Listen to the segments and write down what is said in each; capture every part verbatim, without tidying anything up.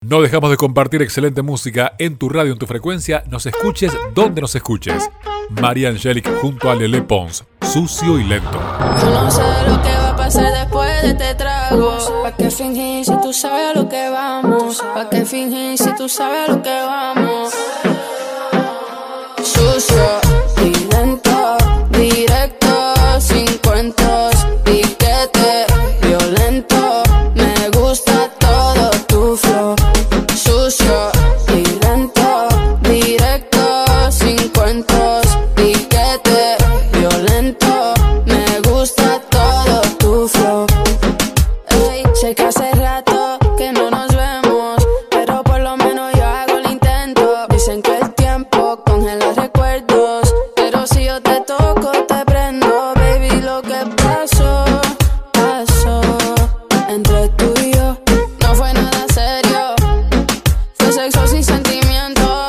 No dejamos de compartir excelente música en tu radio, en tu frecuencia, nos escuches donde nos escuches. María Angelic junto a Lele Pons, Sucio y Lento. Yo no sé lo que va a pasar después de este trago. ¿Pa' qué fingir si tú sabes a lo que vamos? ¿Pa' qué fingir si tú sabes a lo que vamos? Sucio y lento, directo, sin cuentos, piquete, violento. Me gusta todo tu flow. Sucio y lento, directo, sin cuentos, piquete, violento. Me gusta todo tu flow. Ey, sé que hace rato que no nos vemos, pero por lo menos yo hago el intento. Dicen que el tiempo congela recuerdos, pero si yo te toco te prendo. Baby, lo que pasó, pasó entre tú y yo. No fue nada serio, fue sexo sin sentimiento.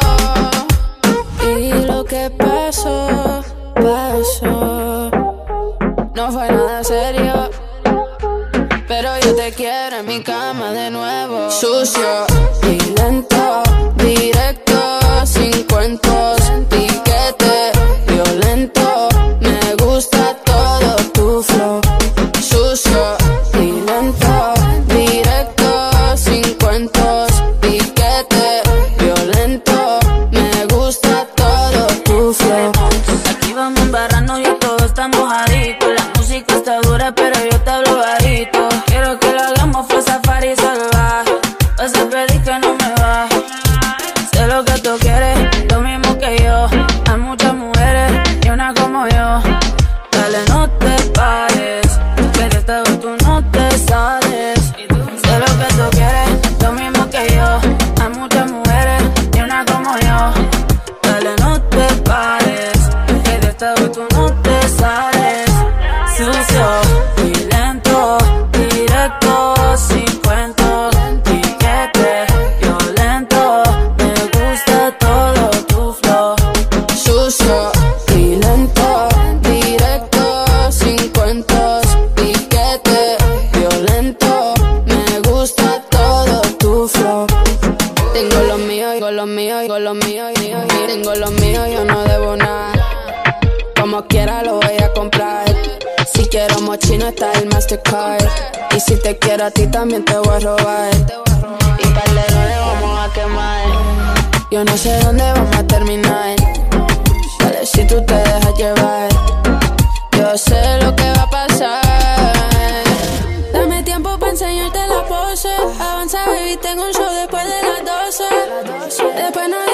Y lo que pasó, pasó. No fue nada serio, pero yo te quiero en mi cama de nuevo. Sucio y lento, directo, sin cuentos, piquete, violento. Me gusta todo tu flow. Sucio y lento, directo, sin cuentos, piquete, violento. Me gusta todo tu flow. Aquí vamos a embarrarnos y todos estamos adictos. La música está dura, pero yo te hablo bajito. Quiero que lo hagamos fue safari salvaje. Vas a pedir que no me baje. Sé lo que tú quieres, lo mismo que yo. Hay muchas mujeres y una como yo. Dale, no te pares, que de esta vez tú no te sales. Sé lo que tú quieres, lo mismo que yo. Hay muchas mujeres y una como yo. Dale, no te pares, que de esta vez tú no te sales. Sucio y lento, directo, sin cuentos, piquete, violento. Me gusta todo tu flow. Sucio y lento, directo, sin cuentos, piquete, violento. Me gusta todo tu flow. Tengo lo mío, tengo lo mío, tengo lo mío, y tengo lo mío, yo no debo nada. Como quiera lo voy a comprar. Si quiero mochino está el Mastercard. Y si te quiero a ti también te voy a robar. Y perdedores vamos a quemar. Yo no sé dónde vamos a terminar. Dale si tú te dejas llevar. Yo sé lo que va a pasar. Dame tiempo para enseñarte la pose. Avanza baby, tengo un show después de las doce. Después no